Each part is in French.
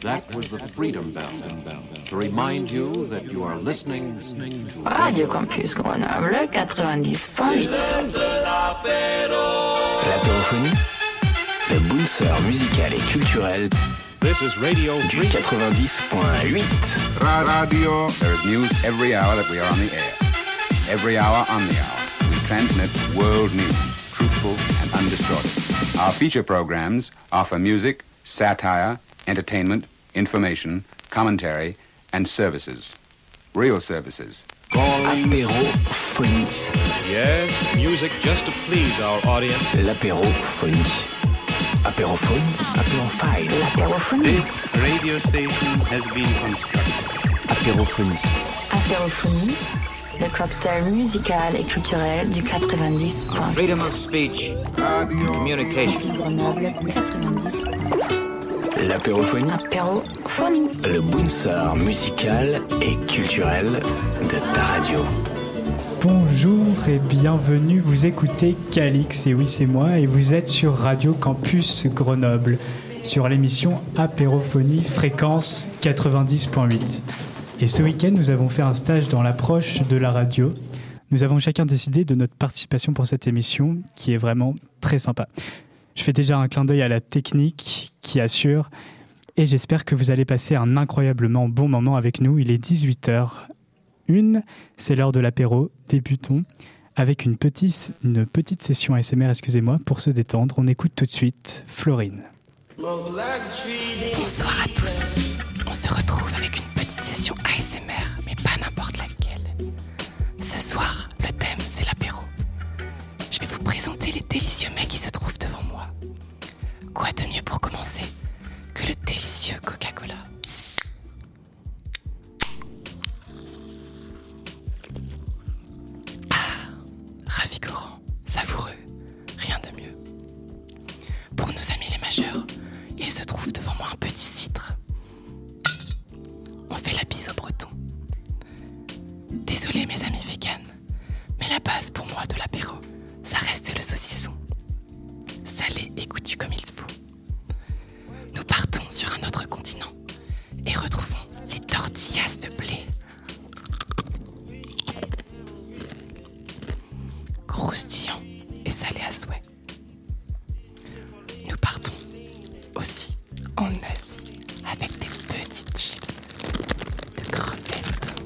That was the Freedom Bell. To remind you that you are listening to Radio Campus Grenoble 90.8. L'apérophonie, le booster musical et culturel. This is Radio du 90.8. Radio. There is news every hour that we are on the air. Every hour on the hour. We transmit world news, truthful and undistorted. Our feature programs offer music, satire, entertainment, information, commentary, and services. Real services. Apérophonie. Yes, music just to please our audience. L'apérophonie. Apérophone, apérophile. L'apérophonie. This radio station has been constructed. Apérophonie. Apérophonie, le cocktail musical et culturel du 90.8. Freedom of speech, communication. Campus Grenoble 90.8. L'apérophonie. Apérophonie. Le bouncer musical et culturel de ta radio. Bonjour et bienvenue, vous écoutez Calix, et oui c'est moi, et vous êtes sur Radio Campus Grenoble, sur l'émission Apérophonie, fréquence 90.8. Et ce week-end, nous avons fait un stage dans l'approche de la radio. Nous avons chacun décidé de notre participation pour cette émission, qui est vraiment très sympa. Je fais déjà un clin d'œil à la technique qui assure, et j'espère que vous allez passer un incroyablement bon moment avec nous. Il est 18h01, c'est l'heure de l'apéro. Débutons avec une petite session ASMR, pour se détendre. On écoute tout de suite Florine. Bonsoir à tous. On se retrouve avec une petite session ASMR, mais pas n'importe laquelle. Ce soir, le thème, c'est l'apéro. Je vais vous présenter les délicieux mets qui se trouvent devant moi. Quoi de mieux pour commencer que le délicieux Coca-Cola? Ravigorant, savoureux, rien de mieux. Pour nos amis les majeurs, il se trouve devant moi un petit cidre. On fait la bise aux Bretons. Désolé mes amis véganes, mais la base pour moi de l'apéro, ça reste le saucisson. Salé et goûtu comme il faut. Nous partons sur un autre continent et retrouvons les tortillas de blé. Croustillant et salé à souhait. Nous partons aussi en Asie avec des petites chips de crevettes.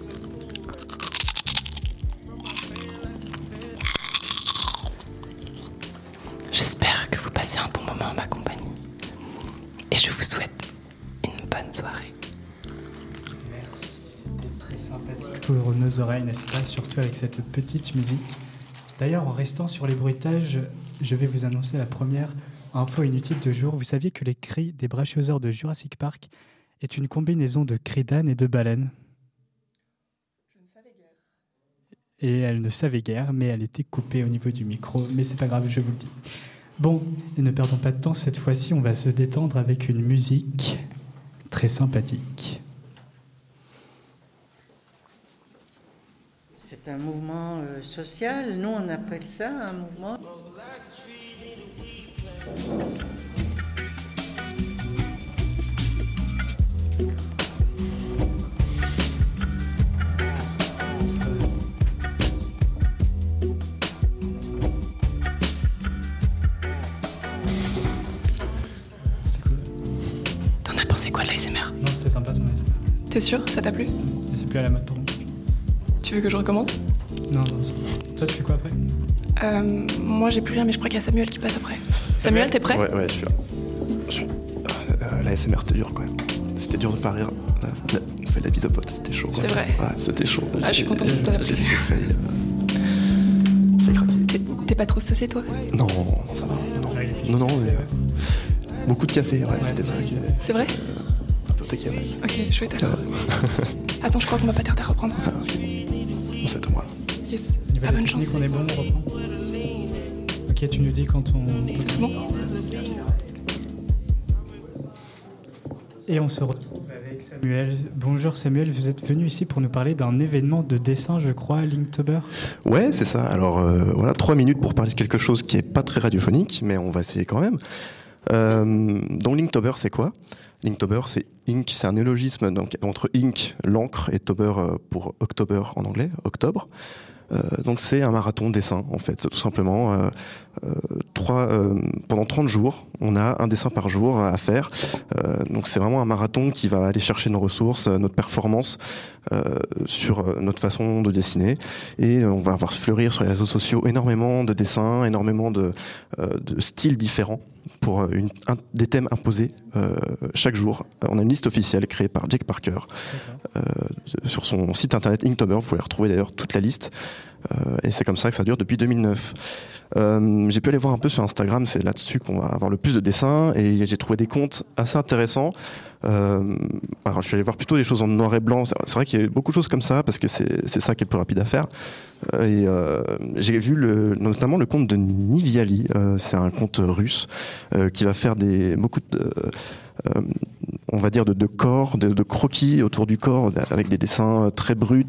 J'espère que vous passez un bon moment en ma compagnie et je vous souhaite une bonne soirée. Merci, c'était très sympathique pour nos oreilles, n'est-ce pas? Surtout avec cette petite musique. D'ailleurs, en restant sur les bruitages, je vais vous annoncer la première info inutile de jour. Vous saviez que les cris des brachiosaures de Jurassic Park est une combinaison de cris d'âne et de baleine? Je ne savais guère. Et elle ne savait guère, mais elle était coupée au niveau du micro. Mais c'est pas grave, je vous le dis. Bon, et ne perdons pas de temps, cette fois-ci, on va se détendre avec une musique très sympathique. C'est un mouvement social. Nous, on appelle ça un mouvement. C'est cool. T'en as pensé quoi de l'ASMR? Non, c'était sympa ton ASMR. T'es sûr? Ça t'a plu? Mais c'est plus à la mode pour moi. Tu veux que je recommence? Non, toi, tu fais quoi après? Moi j'ai plus rien, mais je crois qu'il y a Samuel qui passe après. Samuel, t'es prêt? Ouais, je suis là. La SMR c'était dur quoi. C'était dur de pas rire. Là, on fait la bise au pote, c'était chaud. C'est vrai. Ouais, c'était chaud. Ah, je suis contente que ça t'a plu. J'ai failli craquer. T'es pas trop stressé toi? Non, ça va. Non, mais beaucoup de café, ouais, c'était ça. C'est vrai? Un peu de tequila. Ok, chouette alors. Attends, je crois qu'on va pas tarder à reprendre. Bon, c'est à moi. Yes. Ah, bonne chance. On est bon, on reprend. Ok, tu nous dis quand on... C'est tout bon? Et on se retrouve avec Samuel. Bonjour Samuel, vous êtes venu ici pour nous parler d'un événement de dessin, je crois, Linktober. Ouais, c'est ça. Alors voilà, 3 minutes pour parler de quelque chose qui est pas très radiophonique, mais on va essayer quand même. Donc Inktober, c'est quoi ? Inktober, c'est ink, c'est un néologisme donc, entre ink, l'encre, et tober pour october en anglais, octobre. Donc c'est un marathon dessin en fait, tout simplement. Pendant 30 jours, on a un dessin par jour à faire. Donc c'est vraiment un marathon qui va aller chercher nos ressources, notre performance sur notre façon de dessiner. Et on va voir se fleurir sur les réseaux sociaux énormément de dessins, énormément de styles différents pour des thèmes imposés chaque jour. On a une liste officielle créée par Jake Parker sur son site internet Inktober. Vous pouvez retrouver d'ailleurs toute la liste. Et c'est comme ça que ça dure depuis 2009. J'ai pu aller voir un peu sur Instagram, c'est là-dessus qu'on va avoir le plus de dessins, et j'ai trouvé des comptes assez intéressants. Alors je suis allé voir plutôt des choses en noir et blanc. C'est vrai qu'il y a beaucoup de choses comme ça parce que c'est ça qui est le plus rapide à faire. Et j'ai vu notamment le compte de Niviali. C'est un compte russe qui va faire beaucoup de on va dire de corps, de croquis autour du corps, avec des dessins très bruts,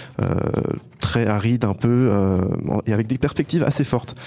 très arides un peu, et avec des perspectives assez fortes.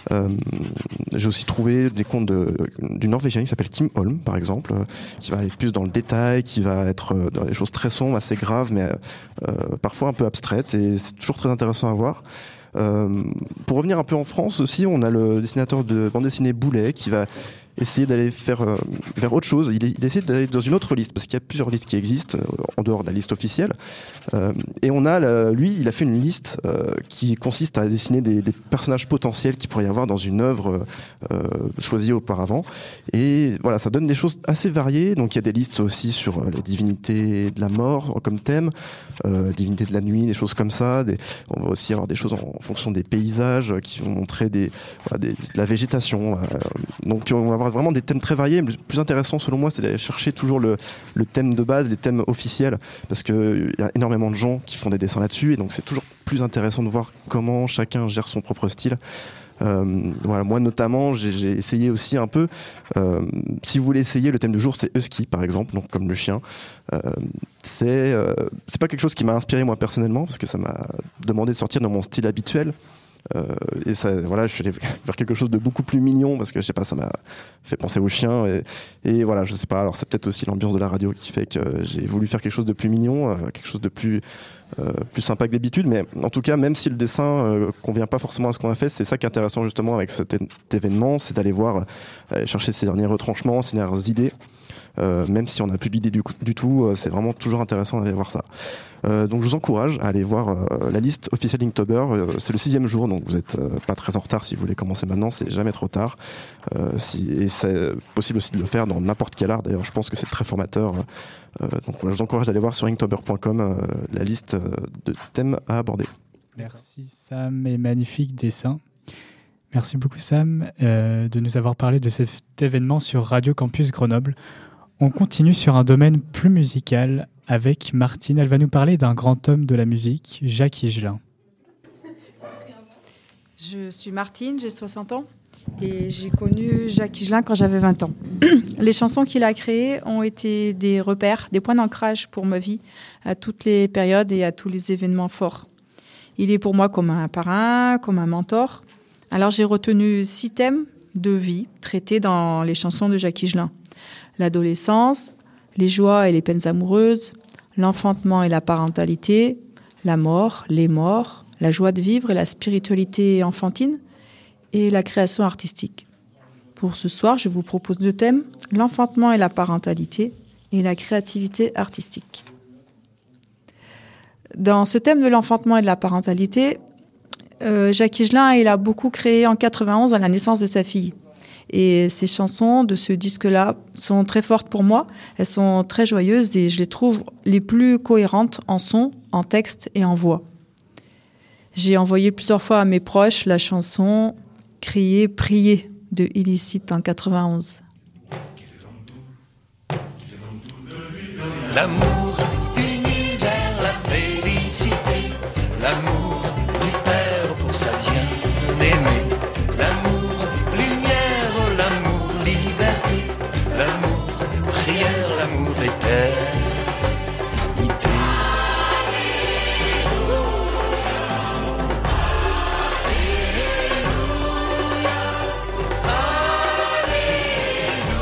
J'ai aussi trouvé des comptes du Norvégien qui s'appelle Kim Holm, par exemple, qui va aller plus dans le détail, qui va être dans des choses très sombres, assez graves, mais parfois un peu abstraites, et c'est toujours très intéressant à voir. Pour revenir un peu en France aussi, on a le dessinateur de bande dessinée Boulet qui va essayer d'aller vers autre chose. Il essaie d'aller dans une autre liste parce qu'il y a plusieurs listes qui existent en dehors de la liste officielle. Et on a lui, il a fait une liste qui consiste à dessiner des personnages potentiels qu'il pourrait y avoir dans une œuvre choisie auparavant. Et voilà, ça donne des choses assez variées. Donc il y a des listes aussi sur les divinités de la mort comme thème, divinités de la nuit, des choses comme ça. On va aussi avoir des choses en fonction des paysages qui vont montrer de la végétation. Donc on va avoir vraiment des thèmes très variés. Le plus intéressant selon moi, c'est d'aller chercher toujours le thème de base, les thèmes officiels, parce qu'il y a énormément de gens qui font des dessins là-dessus, et donc c'est toujours plus intéressant de voir comment chacun gère son propre style. Voilà, moi notamment, j'ai essayé aussi un peu. Si vous voulez essayer, le thème du jour, c'est Husky, par exemple, donc comme le chien. C'est pas quelque chose qui m'a inspiré moi personnellement, parce que ça m'a demandé de sortir de mon style habituel. Et ça, voilà, je suis allé vers quelque chose de beaucoup plus mignon parce que je sais pas, ça m'a fait penser aux chiens et voilà, je sais pas. Alors c'est peut-être aussi l'ambiance de la radio qui fait que j'ai voulu faire quelque chose de plus mignon, quelque chose de plus sympa que d'habitude. Mais en tout cas, même si le dessin convient pas forcément à ce qu'on a fait, c'est ça qui est intéressant justement avec cet événement, c'est d'aller voir, chercher ses derniers retranchements, ses dernières idées. Même si on n'a plus d'idée du tout, c'est vraiment toujours intéressant d'aller voir ça. Donc je vous encourage à aller voir la liste officielle d'Inktober. C'est le 6e jour, donc vous n'êtes pas très en retard si vous voulez commencer maintenant, c'est jamais trop tard. Et c'est possible aussi de le faire dans n'importe quel art, d'ailleurs je pense que c'est très formateur. Donc voilà, je vous encourage d'aller voir sur inktober.com la liste de thèmes à aborder. Merci Sam, et magnifique dessin. Merci beaucoup Sam de nous avoir parlé de cet événement sur Radio Campus Grenoble. On continue sur un domaine plus musical avec Martine. Elle va nous parler d'un grand homme de la musique, Jacques Higelin. Je suis Martine, j'ai 60 ans et j'ai connu Jacques Higelin quand j'avais 20 ans. Les chansons qu'il a créées ont été des repères, des points d'ancrage pour ma vie à toutes les périodes et à tous les événements forts. Il est pour moi comme un parrain, comme un mentor. Alors j'ai retenu 6 thèmes de vie traités dans les chansons de Jacques Higelin. L'adolescence, les joies et les peines amoureuses, l'enfantement et la parentalité, la mort, les morts, la joie de vivre et la spiritualité enfantine et la création artistique. Pour ce soir, je vous propose 2 thèmes, l'enfantement et la parentalité et la créativité artistique. Dans ce thème de l'enfantement et de la parentalité, Jacques Higelin, il a beaucoup créé en 91 à la naissance de sa fille. Et ces chansons de ce disque-là sont très fortes pour moi. Elles sont très joyeuses et je les trouve les plus cohérentes en son, en texte et en voix. J'ai envoyé plusieurs fois à mes proches la chanson « Crier, prier » de Illicite en 91. L'amour uni vers la félicité, l'amour du Père pour sa bien-aimée, l'amour lumière, l'amour liberté, l'amour prière, l'amour éternité. Alléluia,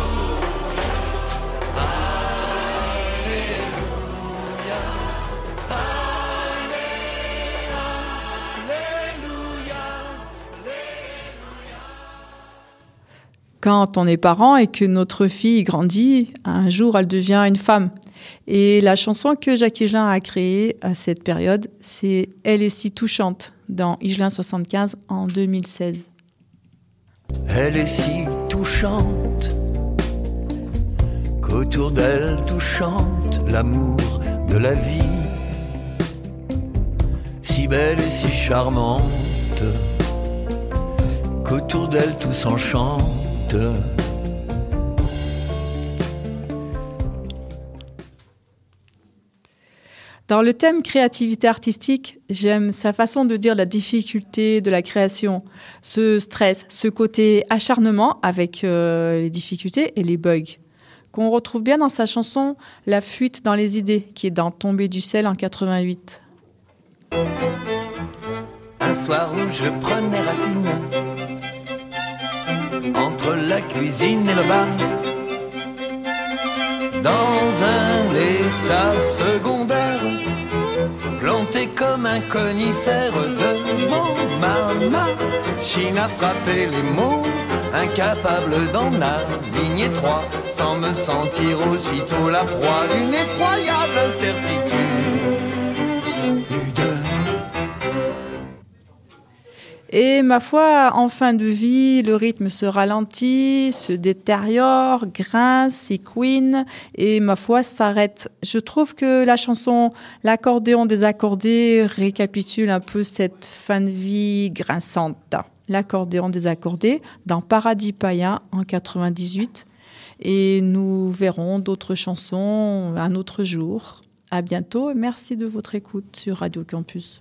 quand on est parent et que notre fille grandit, un jour elle devient une femme. Et la chanson que Jacques Higelin a créée à cette période, c'est « Elle est si touchante » dans Higelin 75 en 2016. Elle est si touchante qu'autour d'elle tout chante l'amour de la vie, si belle et si charmante qu'autour d'elle tout s'enchante. Dans le thème créativité artistique, j'aime sa façon de dire la difficulté de la création, ce stress, ce côté acharnement avec les difficultés et les bugs, qu'on retrouve bien dans sa chanson « La fuite dans les idées » qui est dans « Tomber du ciel » en 88. Un soir où je prenais racine entre la cuisine et le bar, dans un état secondaire, planté comme un conifère devant ma machine à frapper les mots, incapable d'en aligner trois, sans me sentir aussitôt la proie d'une effroyable incertitude. Et ma foi, en fin de vie, le rythme se ralentit, se détériore, grince, s'équine et ma foi s'arrête. Je trouve que la chanson « L'accordéon désaccordé » récapitule un peu cette fin de vie grinçante. L'accordéon désaccordé dans Paradis païen en 98. Et nous verrons d'autres chansons un autre jour. À bientôt et merci de votre écoute sur Radio Campus.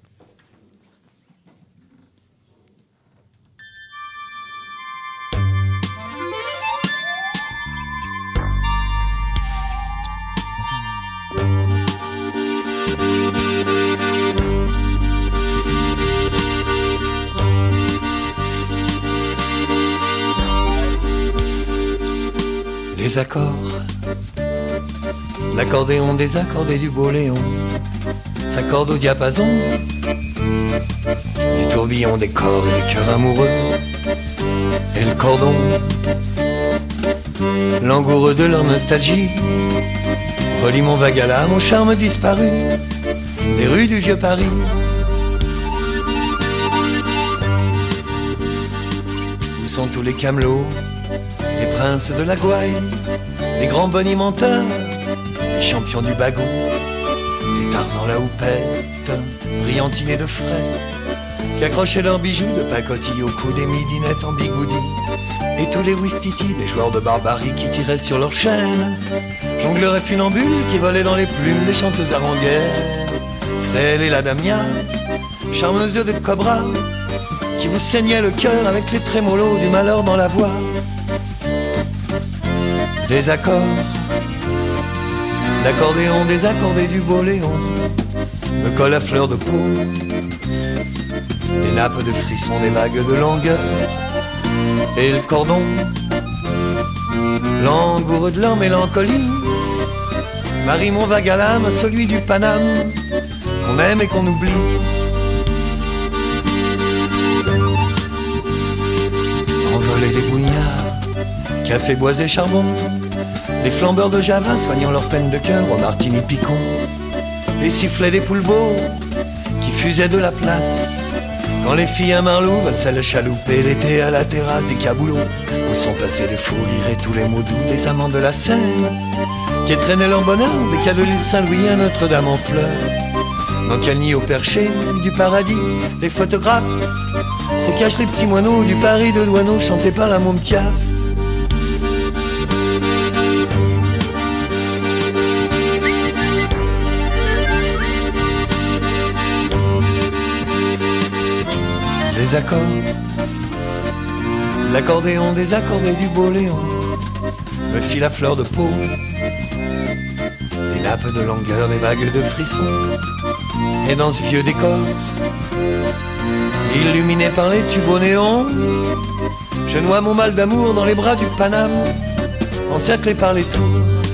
Les accords, l'accordéon désaccordé du beau Léon s'accorde au diapason du tourbillon des corps et des cœurs amoureux. Et le cordon, langoureux de leur nostalgie, relie mon vague à l'âme au charme disparu des rues du vieux Paris. Où sont tous les camelots, les princes de la gouaille, les grands bonimenteurs, les champions du bagot, les Tarzans la houppette, brillantinés de frais, qui accrochaient leurs bijoux de pacotille au cou, des midinettes en bigoudi, et tous les ouistiti, des joueurs de barbarie qui tiraient sur leurs chaînes, jongleurs et funambules qui volaient dans les plumes des chanteuses aranguères, frêles et la damia, charmeuses de cobra, qui vous saignaient le cœur avec les trémolos du malheur dans la voix. Des accords, l'accordéon désaccordé du beau Léon me colle à fleur de peau, des nappes de frissons, des vagues de langueur, et le cordon, langoureux de leur mélancolie, marie mon vague à l'âme à celui du Paname, qu'on aime et qu'on oublie. Envolés des bouillards, café boisé charbon, les flambeurs de Java soignant leur peine de cœur au martini picon, les sifflets des poulbeaux qui fusaient de la place, quand les filles à Marlou valsaient le chaloupé l'été à la terrasse des caboulots, où sont passés les fous rires et tous les mots doux des amants de la Seine, qui traînaient leur bonheur des cas de l'île Saint-Louis à Notre-Dame en fleurs. Dans quel nid au perché du paradis, les photographes se cachent les petits moineaux du Paris de Douaneau chanté par la môme Piaf. Les accords, l'accordéon désaccordé du beau Léon me file à fleur de peau, des nappes de longueur, des vagues de frissons, et dans ce vieux décor, illuminé par les tubes au néon, je noie mon mal d'amour dans les bras du Paname, encerclé par les tours.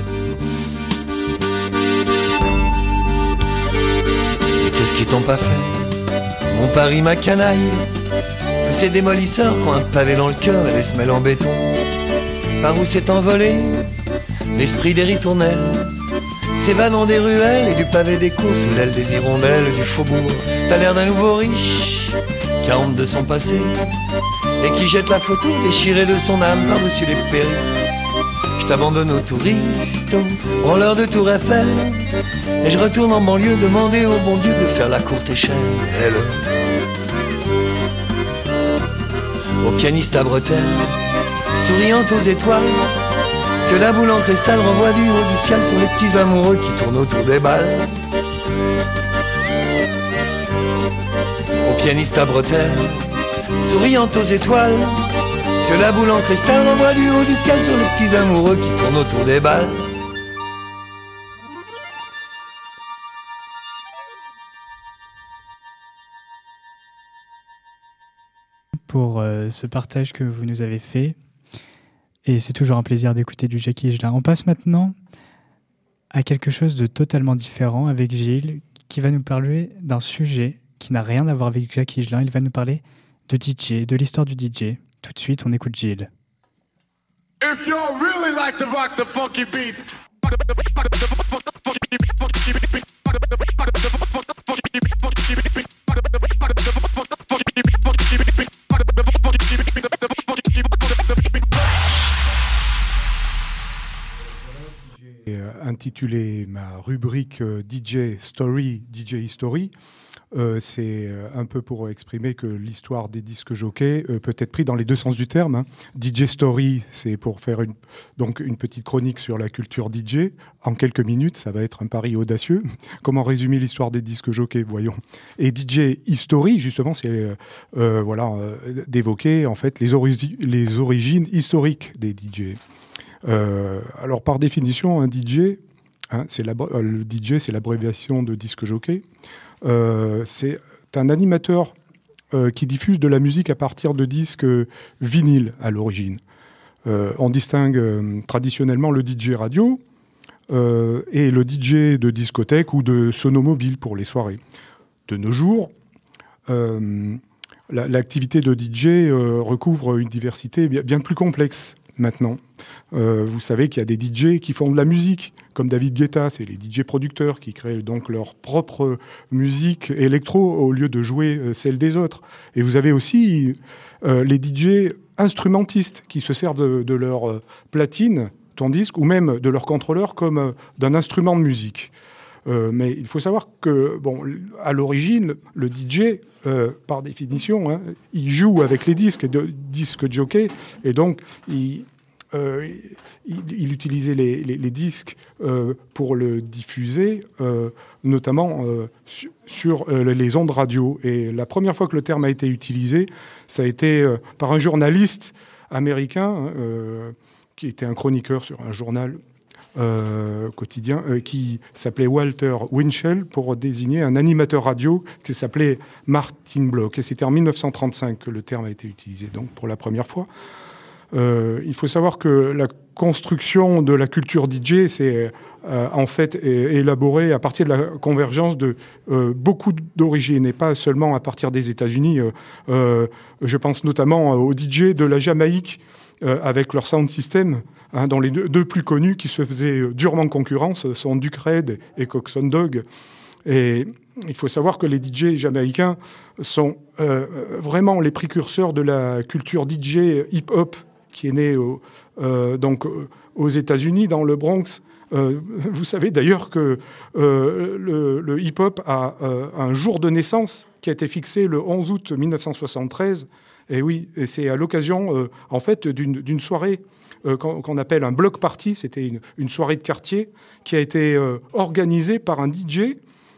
Et qu'est-ce qu'ils t'ont pas fait, mon Paris, ma canaille, tous ces démolisseurs qui ont un pavé dans le cœur et des semelles en béton, par où s'est envolé l'esprit des ritournelles, s'évanant des ruelles et du pavé des cours sous l'aile des hirondelles du faubourg. T'as l'air d'un nouveau riche qui a honte de son passé et qui jette la photo déchirée de son âme par-dessus les périls. Je t'abandonne aux touristes, aux branleurs de Tour Eiffel, et je retourne en banlieue demander au bon Dieu de faire la courte échelle. Au pianiste à bretelles, souriant aux étoiles, que la boule en cristal renvoie du haut du ciel sur les petits amoureux qui tournent autour des balles. Au pianiste à bretelles, souriant aux étoiles, que la boule en cristal renvoie du haut du ciel sur les petits amoureux qui tournent autour des balles. Pour ce partage que vous nous avez fait. Et c'est toujours un plaisir d'écouter du Jackie Higelin. On passe maintenant à quelque chose de totalement différent avec Gilles, qui va nous parler d'un sujet qui n'a rien à voir avec Jackie Higelin. Il va nous parler de DJ, de l'histoire du DJ. Tout de suite, on écoute Gilles. If you really like to rock the funky beats, J'ai intitulé ma rubrique DJ Story, DJ History. C'est un peu pour exprimer que l'histoire des disques jockeys peut être prise dans les deux sens du terme. Hein. DJ Story, c'est pour faire une petite chronique sur la culture DJ. En quelques minutes, ça va être un pari audacieux. Comment résumer l'histoire des disques jockeys, voyons. Et DJ History, justement, c'est d'évoquer en fait les origines historiques des DJ. Alors par définition, un DJ, hein, le DJ, c'est l'abréviation de disque jockey. C'est un animateur qui diffuse de la musique à partir de disques vinyles à l'origine. On distingue traditionnellement le DJ radio et le DJ de discothèque ou de sonomobile pour les soirées. De nos jours, l'activité de DJ recouvre une diversité bien plus complexe maintenant. Vous savez qu'il y a des DJ qui font de la musique, comme David Guetta, c'est les DJ producteurs qui créent donc leur propre musique électro au lieu de jouer celle des autres. Et vous avez aussi les DJ instrumentistes qui se servent de leur platine, ton disque, ou même de leur contrôleur comme d'un instrument de musique. Mais il faut savoir que, à l'origine, le DJ, par définition, hein, il joue avec les disques jockey, et donc il utilisait les disques pour le diffuser, notamment sur les ondes radio. Et la première fois que le terme a été utilisé, ça a été par un journaliste américain qui était un chroniqueur sur un journal quotidien qui s'appelait Walter Winchell pour désigner un animateur radio qui s'appelait Martin Bloch. Et c'était en 1935 que le terme a été utilisé, donc pour la première fois. Il faut savoir que la construction de la culture DJ, c'est en fait élaborée à partir de la convergence de beaucoup d'origines, et pas seulement à partir des États-Unis. Je pense notamment aux DJ de la Jamaïque, avec leur sound system, hein, dont les deux plus connus qui se faisaient durement concurrence sont Duke Red et Coxsone Dog. Et il faut savoir que les DJ jamaïcains sont vraiment les précurseurs de la culture DJ hip-hop qui est née donc aux États-Unis, dans le Bronx. Vous savez d'ailleurs que le hip-hop a un jour de naissance qui a été fixé le 11 août 1973. Et oui, et c'est à l'occasion en fait d'une soirée qu'on appelle un block party. C'était une soirée de quartier qui a été organisée par un DJ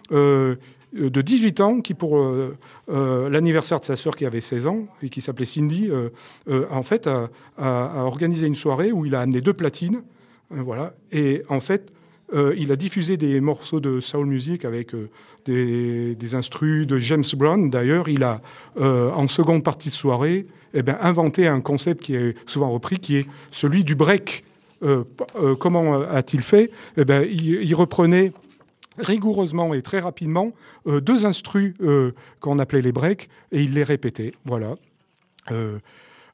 de 18 ans qui, pour l'anniversaire de sa sœur qui avait 16 ans et qui s'appelait Cindy, en fait a organisé une soirée où il a amené 2 platines, voilà, et en fait il a diffusé des morceaux de soul music avec des instrus de James Brown. D'ailleurs, il a en seconde partie de soirée inventé un concept qui est souvent repris, qui est celui du break. Comment a-t-il fait ? Il reprenait rigoureusement et très rapidement 2 instrus qu'on appelait les breaks, et il les répétait. Voilà.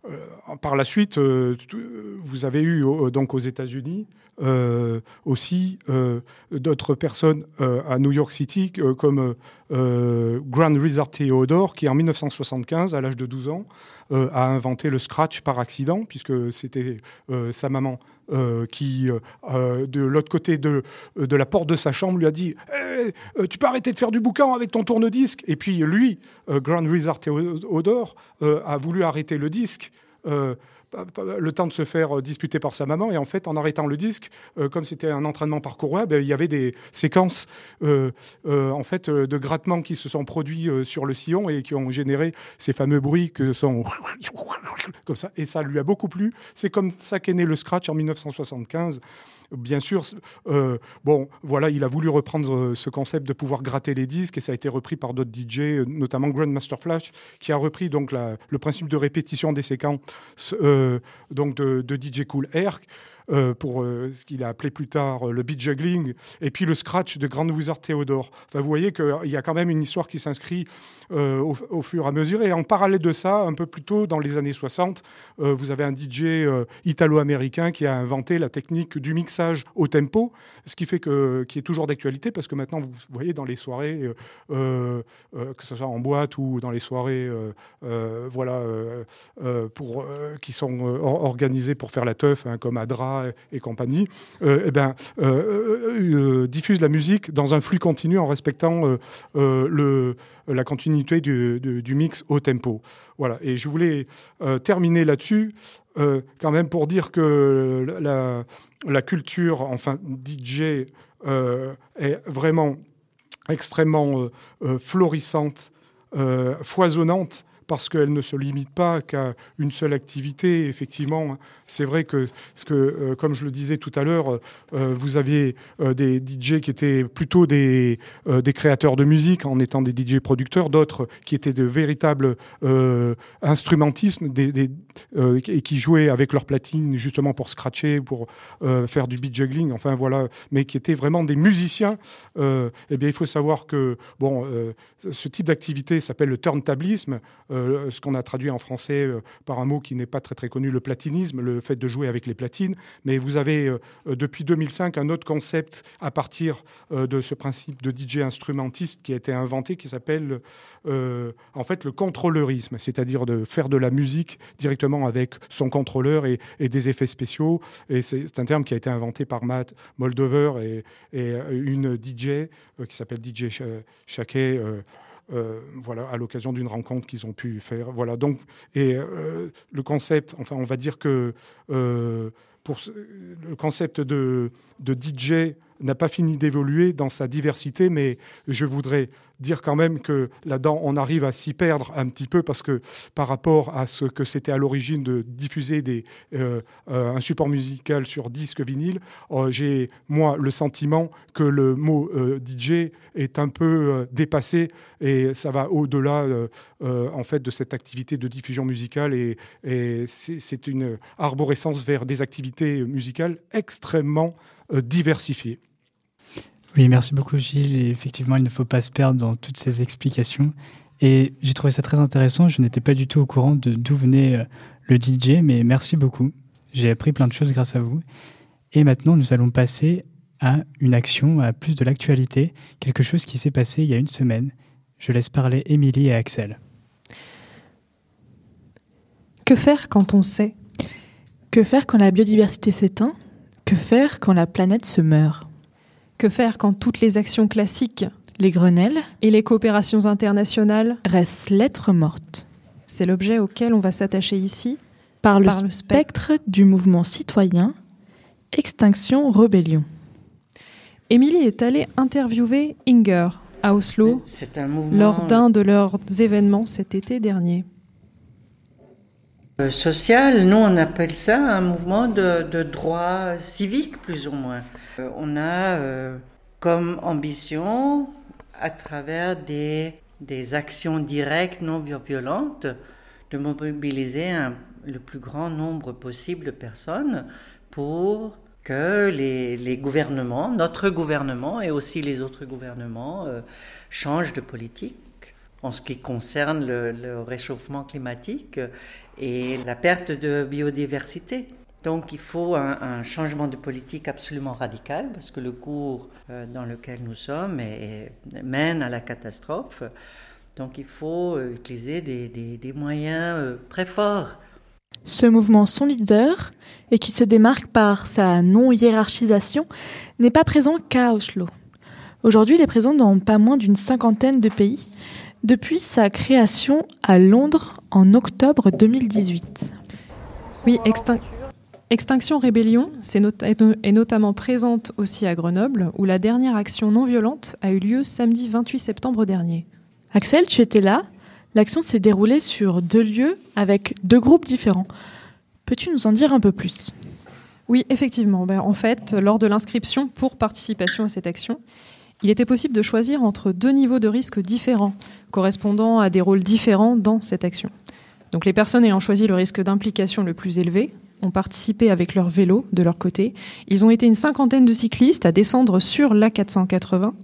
par la suite, vous avez eu donc aux États-Unis aussi d'autres personnes à New York City comme Grand Wizard Theodore, qui en 1975, à l'âge de 12 ans, a inventé le scratch par accident, puisque c'était sa maman qui, de l'autre côté de la porte de sa chambre, lui a dit hey, tu peux arrêter de faire du boucan avec ton tourne-disque. Et puis lui, Grand Wizard Theodore, a voulu arrêter le disque. Le temps de se faire disputer par sa maman, et en fait en arrêtant le disque, comme c'était un entraînement par courroie, il y avait des séquences en fait de grattements qui se sont produits sur le sillon et qui ont généré ces fameux bruits que sont comme ça, et ça lui a beaucoup plu. C'est comme ça qu'est né le scratch en 1975. Bien sûr, voilà, il a voulu reprendre ce concept de pouvoir gratter les disques, et ça a été repris par d'autres DJ, notamment Grandmaster Flash, qui a repris donc le principe de répétition des séquences donc de DJ Kool Herc, pour ce qu'il a appelé plus tard le beat juggling, et puis le scratch de Grand Wizard Theodore. Enfin, vous voyez qu'il y a quand même une histoire qui s'inscrit au fur et à mesure. Et en parallèle de ça, un peu plus tôt, dans les années 60, vous avez un DJ italo-américain qui a inventé la technique du mixage au tempo, ce qui fait qui est toujours d'actualité, parce que maintenant, vous voyez dans les soirées, que ce soit en boîte ou dans les soirées qui sont organisées pour faire la teuf, hein, comme Adra et compagnie, diffuse la musique dans un flux continu en respectant la continuité du mix au tempo. Voilà. Et je voulais terminer là-dessus, quand même, pour dire que la culture, enfin DJ, est vraiment extrêmement florissante, foisonnante, parce qu'elle ne se limite pas qu'à une seule activité. Effectivement, c'est vrai que comme je le disais tout à l'heure, vous aviez des DJ qui étaient plutôt des créateurs de musique en étant des DJ producteurs, d'autres qui étaient de véritables instrumentistes et qui jouaient avec leur platine justement pour scratcher, pour faire du beat juggling, enfin voilà, mais qui étaient vraiment des musiciens. Eh bien, il faut savoir que ce type d'activité s'appelle le turntablisme, ce qu'on a traduit en français par un mot qui n'est pas très très connu, le platinisme, le fait de jouer avec les platines. Mais vous avez depuis 2005 un autre concept à partir de ce principe de DJ instrumentiste qui a été inventé, qui s'appelle en fait le contrôleurisme, c'est-à-dire de faire de la musique directement avec son contrôleur et des effets spéciaux. Et c'est un terme qui a été inventé par Matt Moldover et une DJ qui s'appelle DJ Shaké, voilà, à l'occasion d'une rencontre qu'ils ont pu faire. Voilà, donc, et le concept, enfin, on va dire que pour le concept de DJ n'a pas fini d'évoluer dans sa diversité, mais je voudrais dire quand même que là-dedans, on arrive à s'y perdre un petit peu, parce que par rapport à ce que c'était à l'origine de diffuser un support musical sur disque vinyle, j'ai, moi, le sentiment que le mot DJ est un peu dépassé, et ça va au-delà en fait, de cette activité de diffusion musicale, et c'est une arborescence vers des activités musicales extrêmement diversifiées. Oui, merci beaucoup Gilles. Et effectivement, il ne faut pas se perdre dans toutes ces explications. Et j'ai trouvé ça très intéressant. Je n'étais pas du tout au courant d'où venait le DJ, mais merci beaucoup. J'ai appris plein de choses grâce à vous. Et maintenant, nous allons passer à une action, à plus de l'actualité, quelque chose qui s'est passé il y a une semaine. Je laisse parler Émilie et Axel. Que faire quand on sait ? Que faire quand la biodiversité s'éteint ? Que faire quand la planète se meurt ? Que faire quand toutes les actions classiques, les Grenelles et les coopérations internationales restent lettres mortes ? C'est l'objet auquel on va s'attacher ici, par le spectre du mouvement citoyen Extinction Rebellion. Émilie est allée interviewer Inger à Oslo lors d'un de leurs événements cet été dernier. Social, nous on appelle ça un mouvement de droit civique plus ou moins. On a comme ambition, à travers des actions directes non violentes, de mobiliser le plus grand nombre possible de personnes pour que les gouvernements, notre gouvernement et aussi les autres gouvernements changent de politique en ce qui concerne le réchauffement climatique et la perte de biodiversité. Donc il faut un changement de politique absolument radical parce que le cours dans lequel nous sommes mène à la catastrophe. Donc il faut utiliser des moyens très forts. Ce mouvement Son Leader, et qui se démarque par sa non-hiérarchisation, n'est pas présent qu'à Oslo. Aujourd'hui, il est présent dans pas moins d'une 50aine de pays, depuis sa création à Londres en octobre 2018. Oui, Extinction Rébellion est notamment présente aussi à Grenoble, où la dernière action non violente a eu lieu samedi 28 septembre dernier. Axel, tu étais là. L'action s'est déroulée sur 2 lieux avec 2 groupes différents. Peux-tu nous en dire un peu plus ? Oui, effectivement. En fait, lors de l'inscription pour participation à cette action, il était possible de choisir entre 2 niveaux de risque différents, correspondant à des rôles différents dans cette action. Donc les personnes ayant choisi le risque d'implication le plus élevé ont participé avec leur vélo de leur côté. Ils ont été une 50aine de cyclistes à descendre sur l'A480.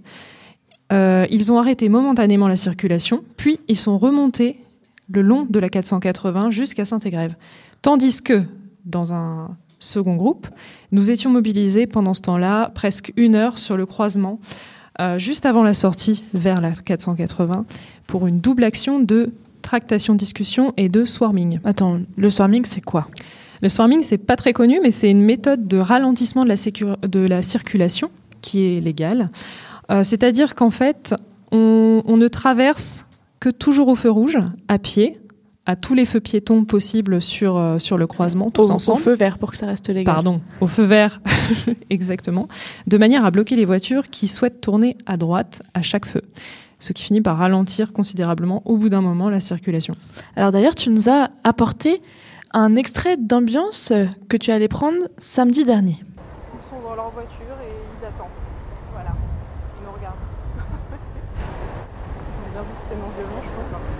Ils ont arrêté momentanément la circulation, puis ils sont remontés le long de la 480 jusqu'à Saint-Égrève. Tandis que, dans un second groupe, nous étions mobilisés pendant ce temps-là presque 1 heure sur le croisement, juste avant la sortie vers la 480, pour une double action de tractation-discussion et de swarming. Attends, le swarming, c'est quoi ? Le swarming, c'est pas très connu, mais c'est une méthode de ralentissement de la circulation qui est légale. C'est-à-dire qu'en fait, on ne traverse que toujours au feu rouge, à pied, à tous les feux piétons possibles sur le croisement, tous ensemble. Au feu vert, pour que ça reste légal. Pardon, au feu vert, exactement, de manière à bloquer les voitures qui souhaitent tourner à droite à chaque feu, ce qui finit par ralentir considérablement au bout d'un moment la circulation. Alors d'ailleurs, tu nous as apporté un extrait d'ambiance que tu allais prendre samedi dernier. Ils sont dans leur voiture et ils attendent. Voilà, ils nous regardent. Ils ont bien vu que c'était non violent, je pense.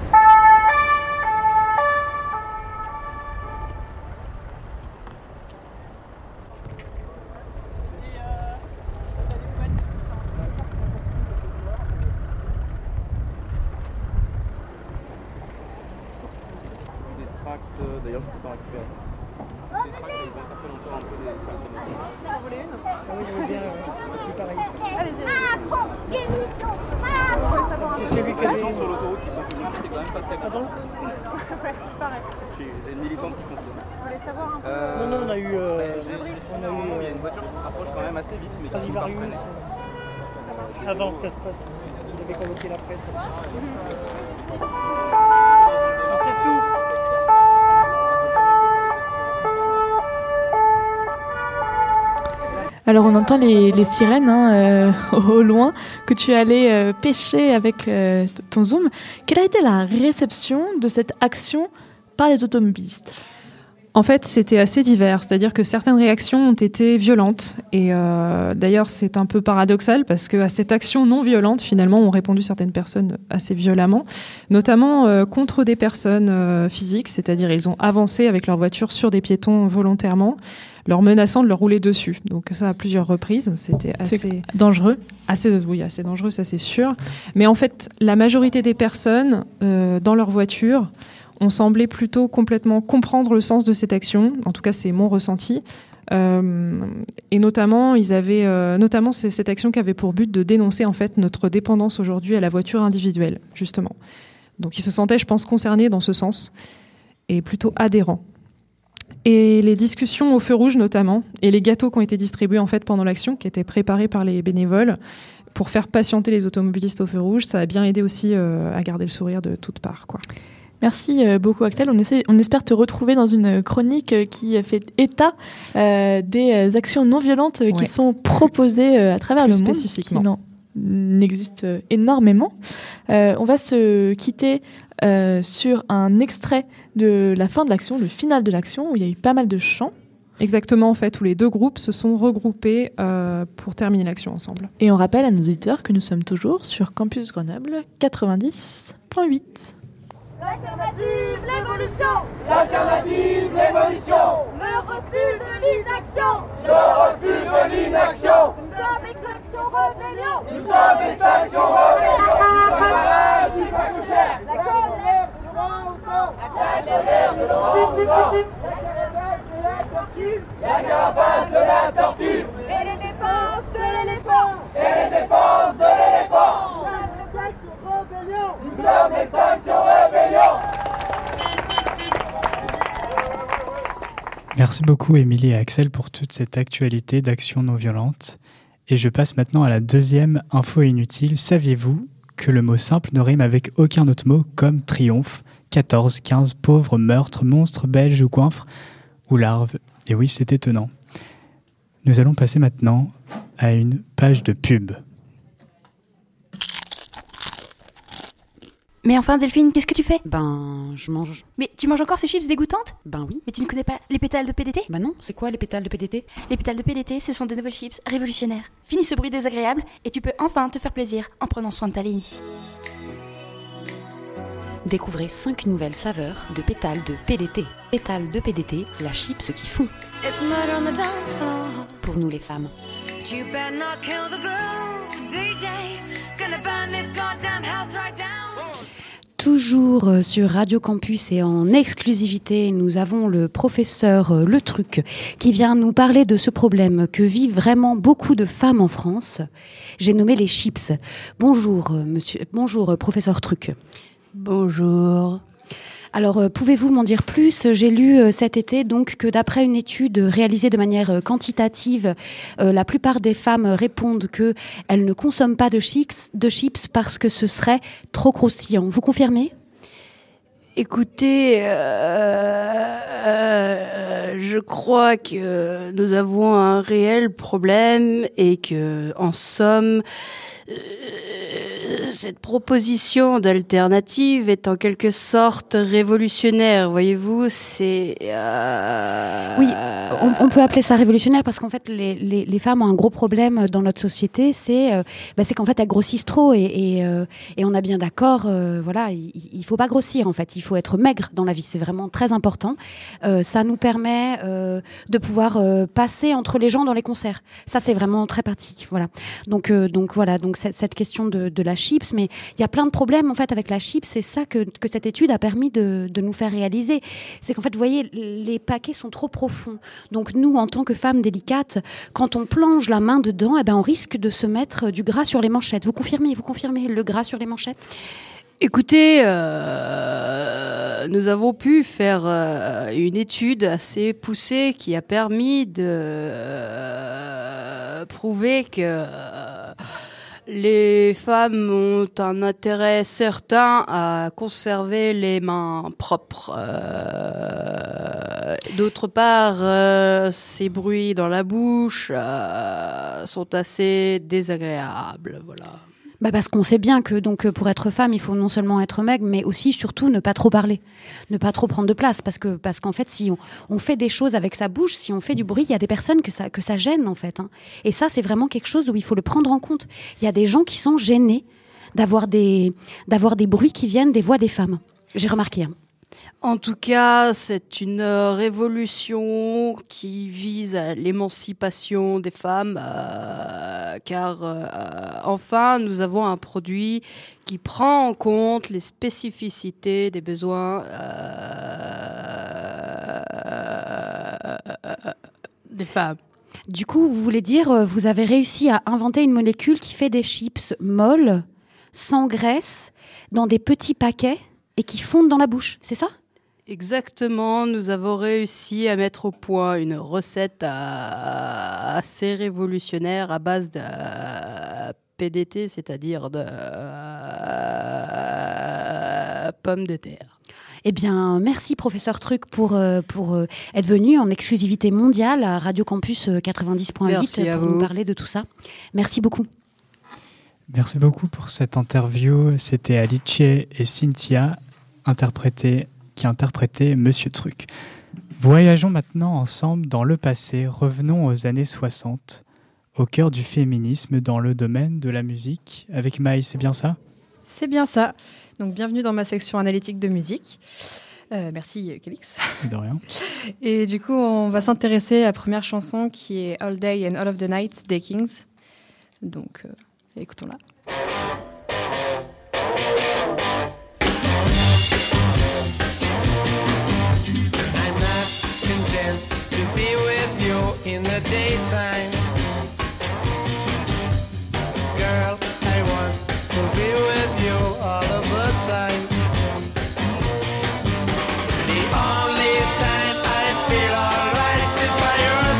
D'ailleurs, je peux pas récupérer. Des tracts, ils interpellent encore un peu des automobilistes. Tu en voulais une ? Ah oui, je veux bien, c'est pareil. Allez-y. Macron, démission Macron. C'est celui qui est sur l'autoroute qui sont publics, c'est quand même pas très bon. Pardon ? Ouais, pareil. J'ai une militante qui confond. Vous voulez savoir un peu ? Non, on a eu... il y a une voiture qui se rapproche quand même assez vite, mais qui va freiner. Avant que ça se passe, vous avez convoqué la presse. C'est tout. Alors on entend les sirènes au loin que tu allais pêcher avec ton Zoom. Quelle a été la réception de cette action par les automobilistes ? En fait, c'était assez divers, c'est-à-dire que certaines réactions ont été violentes. Et d'ailleurs, c'est un peu paradoxal parce qu'à cette action non violente, finalement, ont répondu certaines personnes assez violemment, notamment contre des personnes physiques, c'est-à-dire ils ont avancé avec leur voiture sur des piétons volontairement, leur menaçant de leur rouler dessus. Donc ça à plusieurs reprises, c'était assez dangereux. Assez dangereux, ça c'est sûr. Mais en fait, la majorité des personnes dans leur voiture ont semblé plutôt complètement comprendre le sens de cette action. En tout cas, c'est mon ressenti. Et notamment, c'est cette action qui avait pour but de dénoncer en fait notre dépendance aujourd'hui à la voiture individuelle, justement. Donc ils se sentaient, je pense, concernés dans ce sens et plutôt adhérents. Et les discussions au feu rouge notamment, et les gâteaux qui ont été distribués en fait pendant l'action, qui étaient préparés par les bénévoles pour faire patienter les automobilistes au feu rouge, ça a bien aidé aussi à garder le sourire de toutes parts, quoi. Merci beaucoup Axel. On espère te retrouver dans une chronique qui fait état des actions non violentes qui sont proposées à travers le monde. Spécifiquement. Il existe énormément. On va se quitter sur un extrait de la fin de l'action, le final de l'action, où il y a eu pas mal de chants. Exactement, en fait, où les deux groupes se sont regroupés pour terminer l'action ensemble. Et on rappelle à nos auditeurs que nous sommes toujours sur Campus Grenoble 90.8. L'alternative, l'évolution. L'alternative, l'évolution. Le refus de l'inaction. Le refus de l'inaction. Nous sommes Extinction Rébellion. Nous sommes Extinction Rébellion. Nous sommes La carapace de la tortue. Et les défenses de l'éléphant. Et les défenses de l'éléphant. Nous sommes d'Extinction Rébellion. Merci beaucoup Émilie et Axel pour toute cette actualité d'action non violente. Et je passe maintenant à la deuxième info inutile. Saviez-vous que le mot simple ne rime avec aucun autre mot comme triomphe, 14, 15, pauvre, meurtre, monstre, belge ou goinfre ou larve? Et oui, c'est étonnant. Nous allons passer maintenant à une page de pub. Mais enfin Delphine, qu'est-ce que tu fais? Ben, je mange. Mais tu manges encore ces chips dégoûtantes? Ben oui. Mais tu ne connais pas les pétales de PDT? Ben non, c'est quoi les pétales de PDT? Les pétales de PDT, ce sont de nouveaux chips révolutionnaires. Finis ce bruit désagréable et tu peux enfin te faire plaisir en prenant soin de ta ligne. Découvrez 5 nouvelles saveurs de pétales de PDT. Pétales de PDT, la chips qui fond. Pour nous les femmes. Toujours sur Radio Campus et en exclusivité, nous avons le professeur Le Truc qui vient nous parler de ce problème que vivent vraiment beaucoup de femmes en France. J'ai nommé les chips. Bonjour, professeur Truc. Bonjour. Alors, pouvez-vous m'en dire plus? J'ai lu cet été donc que d'après une étude réalisée de manière quantitative, la plupart des femmes répondent qu'elles ne consomment pas de chips parce que ce serait trop croustillant. Vous confirmez? Écoutez, je crois que nous avons un réel problème et que, en somme, cette proposition d'alternative est en quelque sorte révolutionnaire, voyez-vous, c'est... Oui, on peut appeler ça révolutionnaire parce qu'en fait, les femmes ont un gros problème dans notre société, c'est qu'en fait, elles grossissent trop et on a bien d'accord, voilà, il faut pas grossir en fait, il faut être maigre dans la vie, c'est vraiment très important. Ça nous permet de pouvoir passer entre les gens dans les concerts. Ça, c'est vraiment très pratique, voilà. Donc voilà, donc cette question de la chips, mais il y a plein de problèmes en fait avec la chips. C'est ça que cette étude a permis de nous faire réaliser. C'est qu'en fait, vous voyez, les paquets sont trop profonds. Donc nous, en tant que femmes délicates, quand on plonge la main dedans, eh ben on risque de se mettre du gras sur les manchettes. Vous confirmez le gras sur les manchettes? Écoutez, nous avons pu faire une étude assez poussée qui a permis de prouver que les femmes ont un intérêt certain à conserver les mains propres. D'autre part, ces bruits dans la bouche sont assez désagréables. Voilà. Parce qu'on sait bien que donc pour être femme, il faut non seulement être maigre, mais aussi surtout ne pas trop parler, ne pas trop prendre de place, parce qu'en fait, si on fait des choses avec sa bouche, si on fait du bruit, il y a des personnes que ça gêne en fait. Hein. Et ça, c'est vraiment quelque chose où il faut le prendre en compte. Il y a des gens qui sont gênés d'avoir des bruits qui viennent des voix des femmes. J'ai remarqué. Hein. En tout cas, c'est une révolution qui vise à l'émancipation des femmes, car enfin, nous avons un produit qui prend en compte les spécificités des besoins des femmes. Du coup, vous voulez dire, vous avez réussi à inventer une molécule qui fait des chips molles, sans graisse, dans des petits paquets et qui fondent dans la bouche, c'est ça ? Exactement, nous avons réussi à mettre au point une recette assez révolutionnaire à base de PDT, c'est-à-dire de pommes de terre. Eh bien, merci professeur Truc pour être venu en exclusivité mondiale à Radio Campus 90.8 pour nous parler de tout ça. Merci beaucoup. Merci beaucoup pour cette interview. C'était Alice et Cynthia qui interprétaient Monsieur Truc. Voyageons maintenant ensemble dans le passé. Revenons aux années 60, au cœur du féminisme dans le domaine de la musique. Avec Maï, c'est bien ça ? C'est bien ça. Donc, bienvenue dans ma section analytique de musique. Merci, Calix. De rien. Et du coup, on va s'intéresser à la première chanson qui est All Day and All of the Night des Kings. Donc, écoutons-la. daytime. Girl, I want to be with you all of the time. The only time I feel alright is by your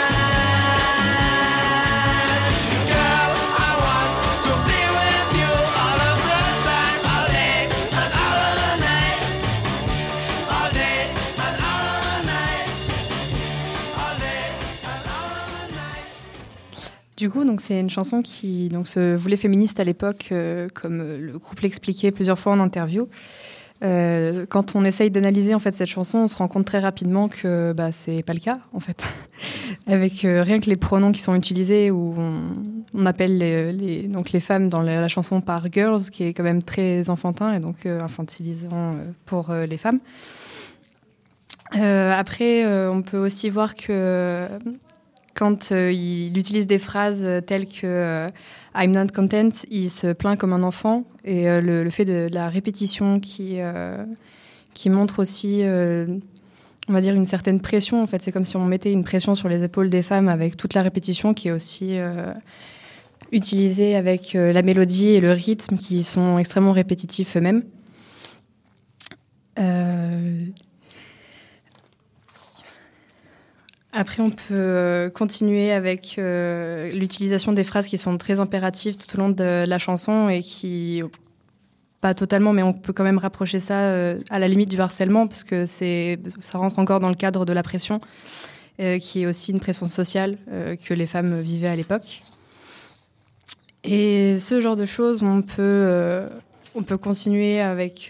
side. Girl, I want to be with you all of the time, all day and all of the night. All day and all of the night. All day and all of the night. Du coup, donc c'est une chanson qui donc se voulait féministe à l'époque, comme le groupe l'expliquait plusieurs fois en interview. Quand on essaye d'analyser en fait cette chanson, on se rend compte très rapidement que c'est pas le cas en fait. Avec rien que les pronoms qui sont utilisés, où on appelle les femmes dans la chanson par girls, qui est quand même très enfantin et donc infantilisant pour les femmes. Après, on peut aussi voir que quand il utilise des phrases telles que I'm not content, il se plaint comme un enfant. Et le fait de la répétition qui montre aussi, on va dire, une certaine pression. En fait, c'est comme si on mettait une pression sur les épaules des femmes avec toute la répétition qui est aussi utilisée avec la mélodie et le rythme qui sont extrêmement répétitifs eux-mêmes. Après, on peut continuer avec l'utilisation des phrases qui sont très impératives tout au long de la chanson et qui, pas totalement, mais on peut quand même rapprocher ça à la limite du harcèlement, parce que ça rentre encore dans le cadre de la pression, qui est aussi une pression sociale que les femmes vivaient à l'époque. Et ce genre de choses, on peut continuer avec...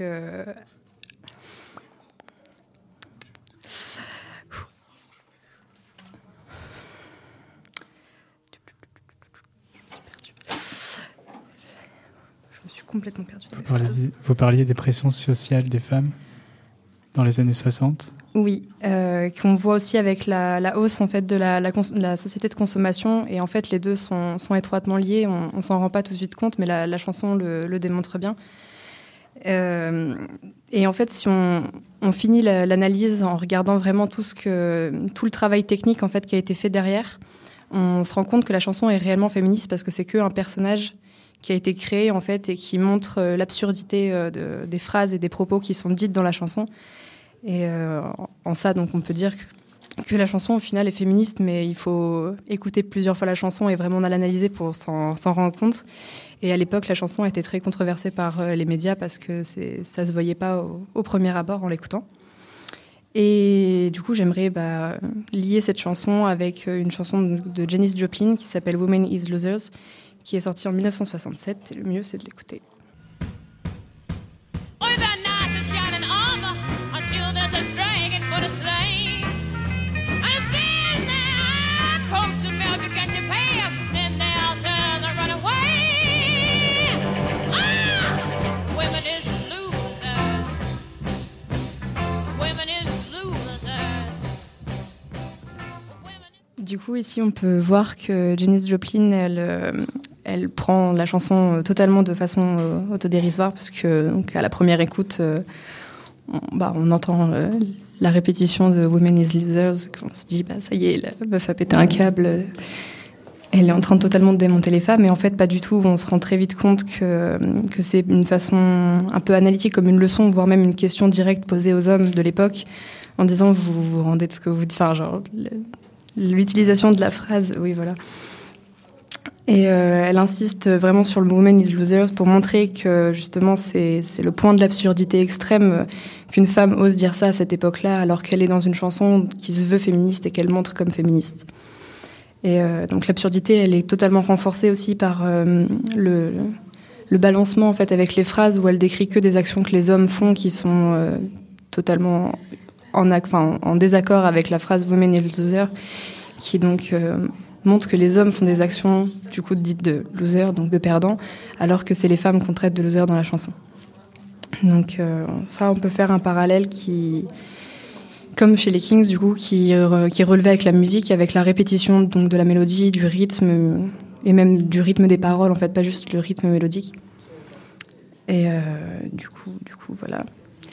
complètement perdu. Vous parliez des pressions sociales des femmes dans les années 60 ? Oui, qu'on voit aussi avec la hausse en fait, de la société de consommation. Et en fait, les deux sont étroitement liés. On s'en rend pas tout de suite compte, mais la chanson le démontre bien. Et en fait, si on finit l'analyse en regardant vraiment tout le travail technique en fait, qui a été fait derrière, on se rend compte que la chanson est réellement féministe parce que c'est qu'un personnage qui a été créé en fait et qui montre l'absurdité des phrases et des propos qui sont dites dans la chanson. Et en ça, donc, on peut dire que la chanson, au final, est féministe, mais il faut écouter plusieurs fois la chanson et vraiment l'analyser pour s'en rendre compte. Et à l'époque, la chanson a été très controversée par les médias parce que ça se voyait pas au premier abord en l'écoutant. Et du coup, j'aimerais lier cette chanson avec une chanson de Janis Joplin qui s'appelle Women is Losers, qui est sortie en 1967. Et le mieux, c'est de l'écouter. Du coup, ici, on peut voir que Janis Joplin, elle prend la chanson totalement de façon autodérisoire, parce que donc, à la première écoute, on entend la répétition de Women is Losers, on se dit, ça y est, la meuf a pété un câble, elle est en train de totalement démonter les femmes, et en fait, pas du tout. On se rend très vite compte que c'est une façon un peu analytique, comme une leçon, voire même une question directe posée aux hommes de l'époque, en disant, vous vous rendez de ce que vous dites, enfin, genre... L'utilisation de la phrase, oui, voilà. Et elle insiste vraiment sur le Women is Losers pour montrer que, justement, c'est le point de l'absurdité extrême qu'une femme ose dire ça à cette époque-là, alors qu'elle est dans une chanson qui se veut féministe et qu'elle montre comme féministe. Et donc l'absurdité, elle est totalement renforcée aussi par le balancement, en fait, avec les phrases où elle décrit que des actions que les hommes font qui sont totalement... en désaccord avec la phrase « Women is loser », qui donc montre que les hommes font des actions du coup dites de « loser », donc de perdants, alors que c'est les femmes qu'on traite de « loser » dans la chanson. Donc ça, on peut faire un parallèle qui, comme chez les Kings, du coup, qui relevait avec la musique, avec la répétition donc, de la mélodie, du rythme, et même du rythme des paroles, en fait, pas juste le rythme mélodique. Et du coup, voilà.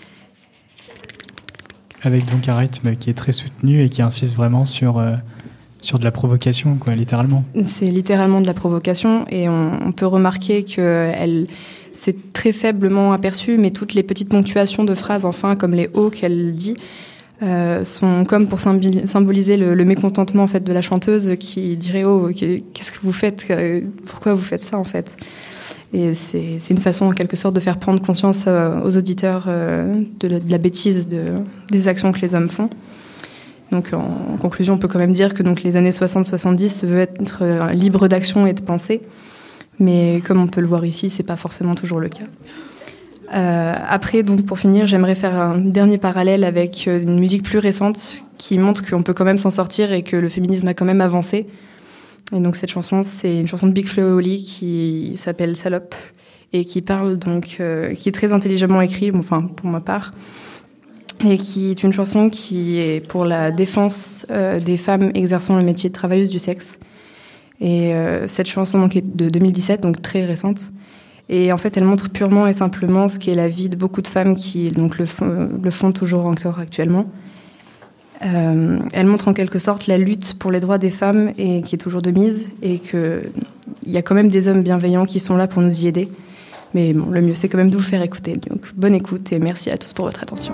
Avec donc un rythme qui est très soutenu et qui insiste vraiment sur sur de la provocation, quoi, littéralement. C'est littéralement de la provocation et on peut remarquer que c'est très faiblement aperçu, mais toutes les petites ponctuations de phrases, enfin, comme les O qu'elle dit, sont comme pour symboliser le mécontentement en fait de la chanteuse qui dirait oh qu'est-ce que vous faites, pourquoi vous faites ça en fait. Et c'est une façon en quelque sorte de faire prendre conscience aux auditeurs de la bêtise des actions que les hommes font. Donc en conclusion, on peut quand même dire que donc les années 60-70 se veulent être libres d'action et de pensée, mais comme on peut le voir ici, c'est pas forcément toujours le cas. Après, donc pour finir, j'aimerais faire un dernier parallèle avec une musique plus récente qui montre qu'on peut quand même s'en sortir et que le féminisme a quand même avancé. Et donc cette chanson, c'est une chanson de Big Flo et Oli qui s'appelle Salope et qui parle donc, qui est très intelligemment écrite, enfin pour ma part, et qui est une chanson qui est pour la défense des femmes exerçant le métier de travailleuse du sexe. Et cette chanson donc, est de 2017, donc très récente. Et en fait, elle montre purement et simplement ce qu'est la vie de beaucoup de femmes qui donc, le font toujours encore actuellement. Elle montre en quelque sorte la lutte pour les droits des femmes et qui est toujours de mise, et qu'il y a quand même des hommes bienveillants qui sont là pour nous y aider. Mais bon, le mieux, c'est quand même de vous faire écouter. Donc, bonne écoute et merci à tous pour votre attention.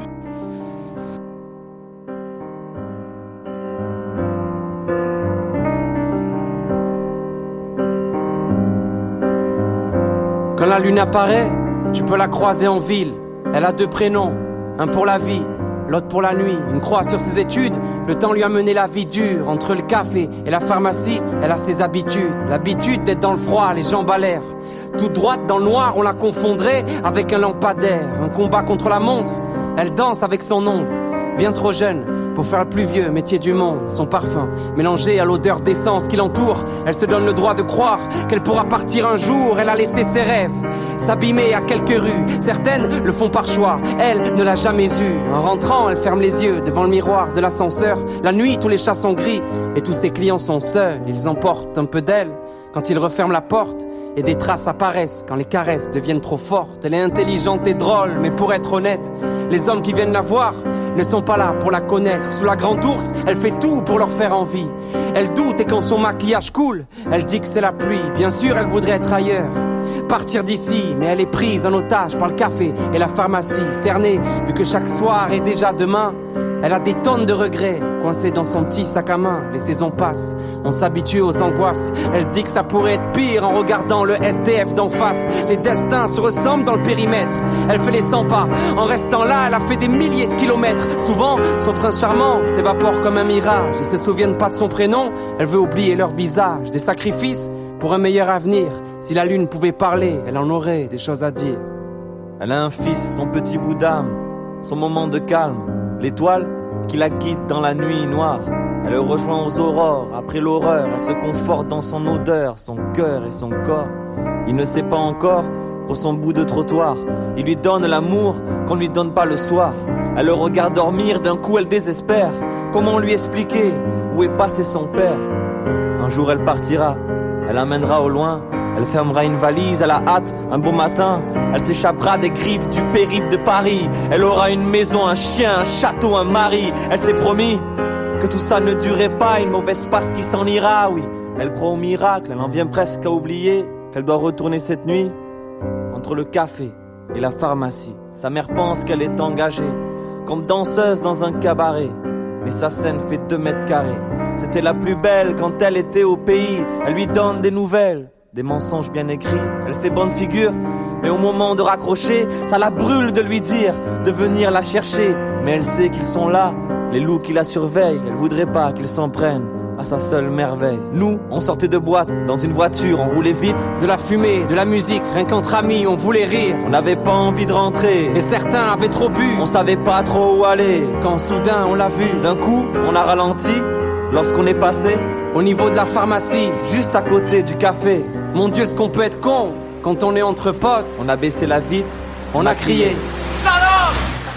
Quand la lune apparaît, tu peux la croiser en ville. Elle a 2 prénoms, un pour la vie, l'autre pour la nuit. Une croix sur ses études, le temps lui a mené la vie dure. Entre le café et la pharmacie, elle a ses habitudes. L'habitude d'être dans le froid, les jambes à l'air. Toute droite dans le noir, on la confondrait avec un lampadaire. Un combat contre la montre, elle danse avec son ombre. Bien trop jeune pour faire le plus vieux métier du monde. Son parfum, mélangé à l'odeur d'essence qui l'entoure. Elle se donne le droit de croire qu'elle pourra partir un jour. Elle a laissé ses rêves s'abîmer à quelques rues. Certaines le font par choix, elle ne l'a jamais eu. En rentrant, elle ferme les yeux devant le miroir de l'ascenseur. La nuit, tous les chats sont gris et tous ses clients sont seuls. Ils emportent un peu d'elle quand il referme la porte, et des traces apparaissent quand les caresses deviennent trop fortes. Elle est intelligente et drôle, mais pour être honnête, les hommes qui viennent la voir ne sont pas là pour la connaître. Sous la grande ours, elle fait tout pour leur faire envie. Elle doute et quand son maquillage coule, elle dit que c'est la pluie. Bien sûr, elle voudrait être ailleurs, partir d'ici, mais elle est prise en otage par le café et la pharmacie. Cernée, vu que chaque soir est déjà demain, elle a des tonnes de regrets, coincés dans son petit sac à main. Les saisons passent, on s'habitue aux angoisses. Elle se dit que ça pourrait être pire en regardant le SDF d'en face. Les destins se ressemblent dans le périmètre. Elle fait les 100 pas, en restant là, elle a fait des milliers de kilomètres. Souvent, son prince charmant s'évapore comme un mirage. Ils se souviennent pas de son prénom, elle veut oublier leur visage. Des sacrifices pour un meilleur avenir. Si la lune pouvait parler, elle en aurait des choses à dire. Elle a un fils, son petit bout d'âme, son moment de calme. L'étoile qui la guide dans la nuit noire. Elle le rejoint aux aurores, après l'horreur. Elle se conforte dans son odeur, son cœur et son corps. Il ne sait pas encore pour son bout de trottoir. Il lui donne l'amour qu'on lui donne pas le soir. Elle le regarde dormir, d'un coup elle désespère. Comment lui expliquer où est passé son père? Un jour elle partira, elle amènera au loin. Elle fermera une valise à la hâte, un beau matin. Elle s'échappera des griffes du périph' de Paris. Elle aura une maison, un chien, un château, un mari. Elle s'est promis que tout ça ne durait pas, une mauvaise passe qui s'en ira, oui. Elle croit au miracle, elle en vient presque à oublier qu'elle doit retourner cette nuit entre le café et la pharmacie. Sa mère pense qu'elle est engagée comme danseuse dans un cabaret, mais sa scène fait 2 mètres carrés. C'était la plus belle quand elle était au pays. Elle lui donne des nouvelles, des mensonges bien écrits. Elle fait bonne figure, mais au moment de raccrocher, ça la brûle de lui dire de venir la chercher. Mais elle sait qu'ils sont là, les loups qui la surveillent. Elle voudrait pas qu'ils s'en prennent à sa seule merveille. Nous, on sortait de boîte, dans une voiture, on roulait vite. De la fumée, de la musique, rien qu'entre amis, on voulait rire. On n'avait pas envie de rentrer, et certains avaient trop bu. On savait pas trop où aller, quand soudain on l'a vu. D'un coup, on a ralenti, lorsqu'on est passé au niveau de la pharmacie, juste à côté du café. Mon Dieu, ce qu'on peut être con quand on est entre potes. On a baissé la vitre, on a crié Salope!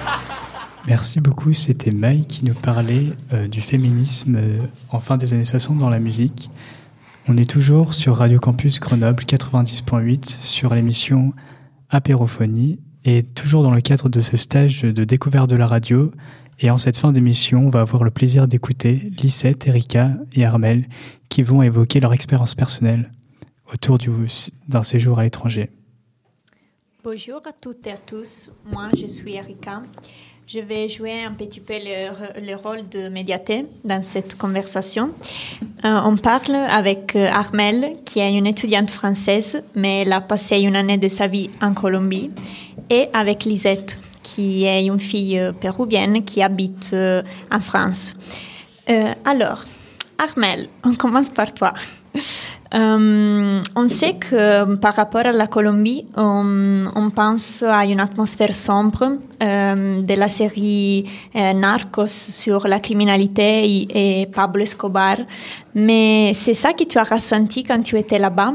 Merci beaucoup, c'était Maï qui nous parlait du féminisme en fin des années 60 dans la musique. On est toujours sur Radio Campus Grenoble 90.8 sur l'émission Apérophonie et toujours dans le cadre de ce stage de découverte de la radio Et en cette fin d'émission, on va avoir le plaisir d'écouter Lisette, Erika et Armel qui vont évoquer leur expérience personnelle autour d'un séjour à l'étranger. Bonjour à toutes et à tous, moi je suis Erika. Je vais jouer un petit peu le rôle de médiateur dans cette conversation. On parle avec Armel, qui est une étudiante française, mais elle a passé une année de sa vie en Colombie, et avec Lisette, qui est une fille péruvienne qui habite en France. Alors, Armel, on commence par toi. On sait que par rapport à la Colombie, on pense à une atmosphère sombre de la série Narcos sur la criminalité et Pablo Escobar. Mais c'est ça que tu as ressenti quand tu étais là-bas?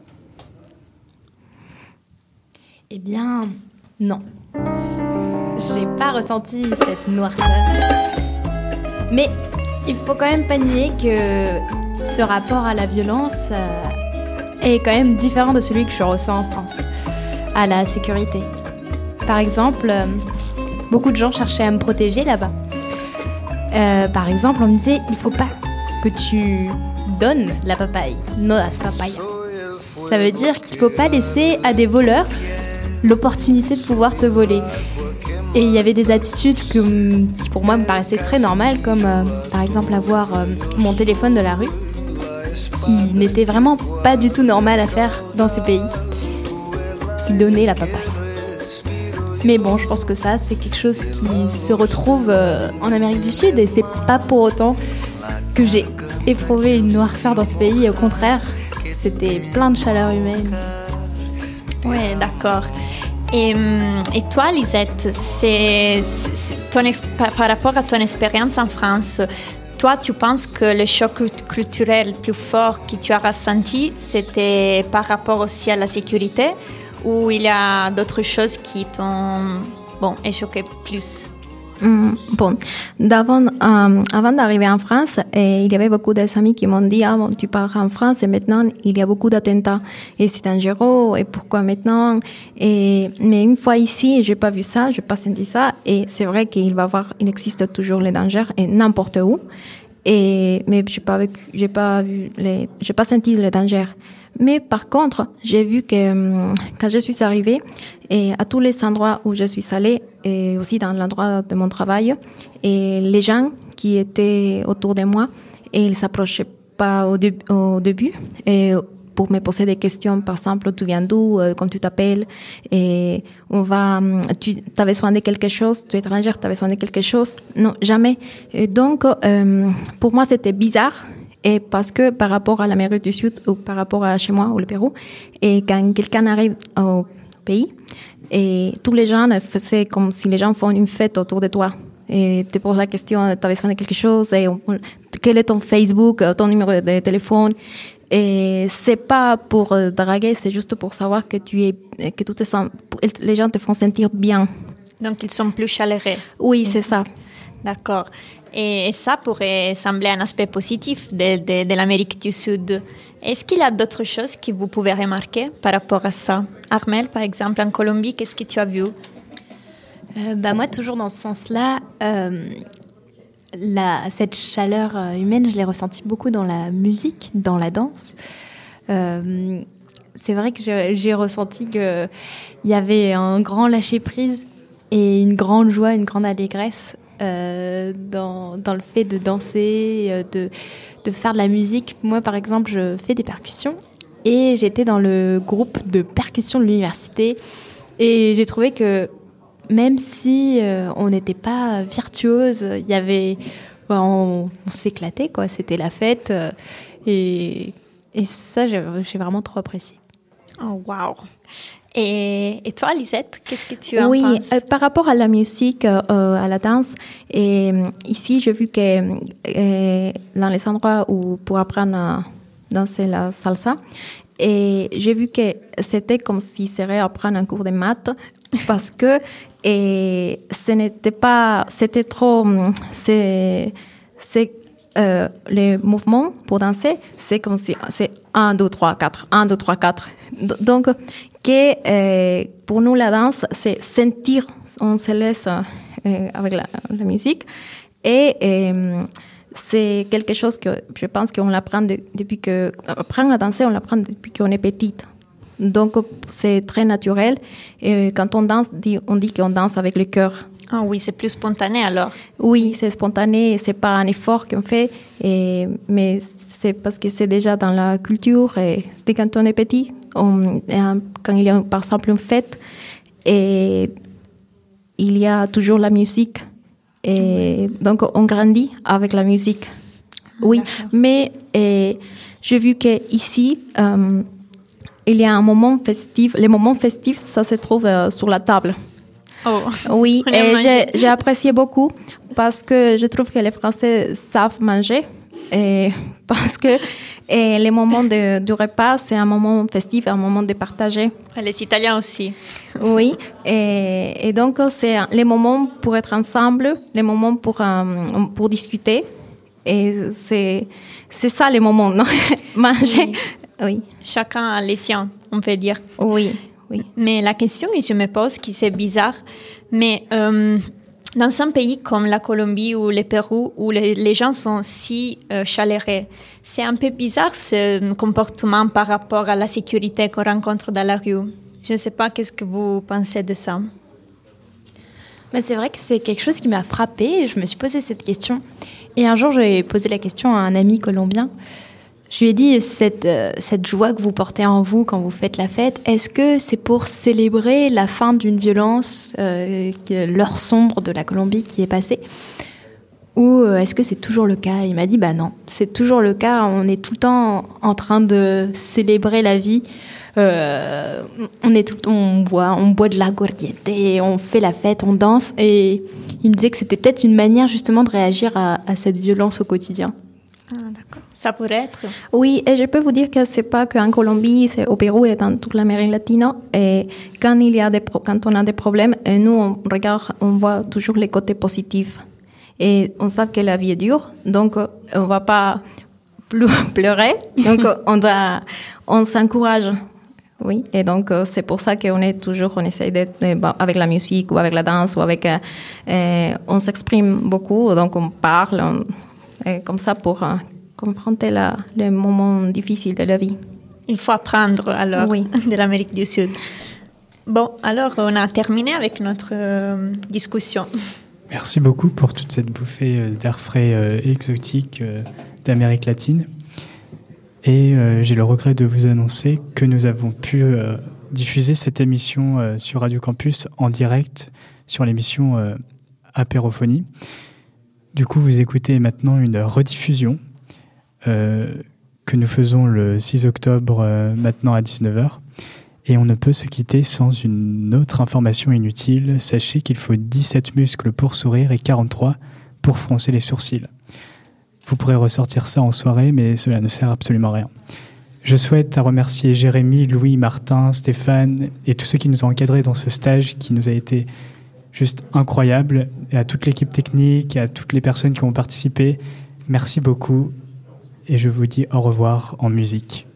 Eh bien, non. J'ai pas ressenti cette noirceur. Mais il faut quand même pas nier que ce rapport à la violence est quand même différent de celui que je ressens en France, à la sécurité. Par exemple, beaucoup de gens cherchaient à me protéger là-bas. Par exemple, on me disait, il faut pas que tu donnes la papaye, no das papaya. Ça veut dire qu'il faut pas laisser à des voleurs l'opportunité de pouvoir te voler. Et il y avait des attitudes qui pour moi me paraissaient très normales, comme par exemple avoir mon téléphone de la rue, qui n'était vraiment pas du tout normal à faire dans ces pays, qui donnait la papaye. Mais bon, je pense que ça, c'est quelque chose qui se retrouve en Amérique du Sud, et c'est pas pour autant que j'ai éprouvé une noirceur dans ce pays. Au contraire, c'était plein de chaleur humaine. Oui, d'accord. Et toi, Lisette, par rapport à ton expérience en France, toi, tu penses que le choc culturel plus fort que tu as ressenti, c'était par rapport aussi à la sécurité, ou il y a d'autres choses qui t'ont choqué plus? Bon, avant d'arriver en France, il y avait beaucoup d'amis qui m'ont dit tu pars en France et maintenant il y a beaucoup d'attentats et c'est dangereux, et pourquoi maintenant? Mais une fois ici, j'ai pas vu ça, j'ai pas senti ça, et c'est vrai qu'il existe toujours les dangers et n'importe où, mais j'ai pas senti les dangers. Mais par contre, j'ai vu que quand je suis arrivée, et à tous les endroits où je suis allée, et aussi dans l'endroit de mon travail, et les gens qui étaient autour de moi, et ils s'approchaient pas au début, et pour me poser des questions, par exemple, tu viens d'où, comment tu t'appelles, et tu as besoin de quelque chose, tu es étrangère, tu as besoin de quelque chose. Non, jamais. Et donc, pour moi, c'était bizarre. Et parce que par rapport à l'Amérique du Sud ou par rapport à chez moi ou le Pérou, et quand quelqu'un arrive au pays, et tous les gens, c'est comme si les gens font une fête autour de toi. Et te poses la question, tu as besoin de quelque chose, et quel est ton Facebook, ton numéro de téléphone. Et c'est pas pour draguer, c'est juste pour savoir que les gens te font sentir bien. Donc ils sont plus chaleureux. Oui, c'est ça. D'accord. Et ça pourrait sembler un aspect positif de l'Amérique du Sud. Est-ce qu'il y a d'autres choses que vous pouvez remarquer par rapport à ça? Armel, par exemple, en Colombie, qu'est-ce que tu as vu? Moi, toujours dans ce sens-là, cette chaleur humaine, je l'ai ressentie beaucoup dans la musique, dans la danse. C'est vrai que j'ai ressenti qu'il y avait un grand lâcher-prise et une grande joie, une grande allégresse dans le fait de danser, de faire de la musique. Moi, par exemple, je fais des percussions et j'étais dans le groupe de percussion de l'université, et j'ai trouvé que même si on n'était pas virtuose, il y avait, on s'éclatait, quoi. C'était la fête, et ça, j'ai vraiment trop apprécié. Oh, waouh! Et toi, Lisette, qu'est-ce que tu en penses? Oui, par rapport à la musique, à la danse, et ici, j'ai vu que dans les endroits où pour apprendre à danser la salsa, et j'ai vu que c'était comme si c'était apprendre un cours de maths, parce que ce n'était pas, c'était trop, les mouvements pour danser, c'est comme si c'est 1, 2, 3, 4, 1, 2, 3, 4. Donc, pour nous, la danse, c'est sentir, on se laisse avec la musique. Et c'est quelque chose que je pense qu'on l'apprend depuis que... Apprendre à danser, on l'apprend depuis qu'on est petite. Donc, c'est très naturel. Et quand on danse, on dit qu'on danse avec le cœur. Ah oui, c'est plus spontané alors. Oui, c'est spontané, c'est pas un effort qu'on fait, mais c'est parce que c'est déjà dans la culture. Et dès quand on est petit, quand il y a par exemple une fête, et il y a toujours la musique. Et donc, on grandit avec la musique. Oui, mais j'ai vu qu'ici, il y a un moment festif. Les moments festifs, ça se trouve sur la table. Oh. Oui, et j'ai apprécié beaucoup parce que je trouve que les Français savent manger. Et parce que les moments du repas, c'est un moment festif, un moment de partager. Les Italiens aussi. Oui, et donc c'est les moments pour être ensemble, les moments pour discuter. Et c'est ça les moments, non? Manger, oui. Chacun a les siens, on peut dire. Oui, oui. Mais la question que je me pose, qui c'est bizarre, mais dans un pays comme la Colombie ou le Pérou, où les gens sont si chaleureux, c'est un peu bizarre ce comportement par rapport à la sécurité qu'on rencontre dans la rue. Je ne sais pas, qu'est-ce que vous pensez de ça? C'est vrai que c'est quelque chose qui m'a frappée. Je me suis posé cette question. Et un jour, j'ai posé la question à un ami colombien. Je lui ai dit, cette joie que vous portez en vous quand vous faites la fête, est-ce que c'est pour célébrer la fin d'une violence, l'heure sombre de la Colombie qui est passée? Ou est-ce que c'est toujours le cas? Il m'a dit, non, c'est toujours le cas. On est tout le temps en train de célébrer la vie. On boit de l'aguardiente, on fait la fête, on danse. Et il me disait que c'était peut-être une manière justement de réagir à cette violence au quotidien. Ah, d'accord. Ça pourrait être. Oui, et je peux vous dire que c'est pas qu'en Colombie, c'est au Pérou et dans toute l'Amérique latine. Et quand on a des problèmes, nous on regarde, on voit toujours les côtés positifs. Et on sait que la vie est dure, donc on va pas pleurer. Donc on s'encourage. Oui, et donc c'est pour ça qu'on essaie d'être avec la musique ou avec la danse ou on s'exprime beaucoup, donc on parle. Comme ça pour confronter les moments difficiles de la vie. Il faut apprendre alors oui. de l'Amérique du Sud. Bon, alors on a terminé avec notre discussion. Merci beaucoup pour toute cette bouffée d'air frais exotique d'Amérique latine. Et j'ai le regret de vous annoncer que nous avons pu diffuser cette émission sur Radio Campus en direct sur l'émission Apérophonie. Du coup, vous écoutez maintenant une rediffusion que nous faisons le 6 octobre maintenant à 19h. Et on ne peut se quitter sans une autre information inutile. Sachez qu'il faut 17 muscles pour sourire et 43 pour froncer les sourcils. Vous pourrez ressortir ça en soirée, mais cela ne sert absolument à rien. Je souhaite remercier Jérémy, Louis, Martin, Stéphane et tous ceux qui nous ont encadrés dans ce stage qui nous a été juste incroyable, et à toute l'équipe technique, et à toutes les personnes qui ont participé. Merci beaucoup et je vous dis au revoir en musique.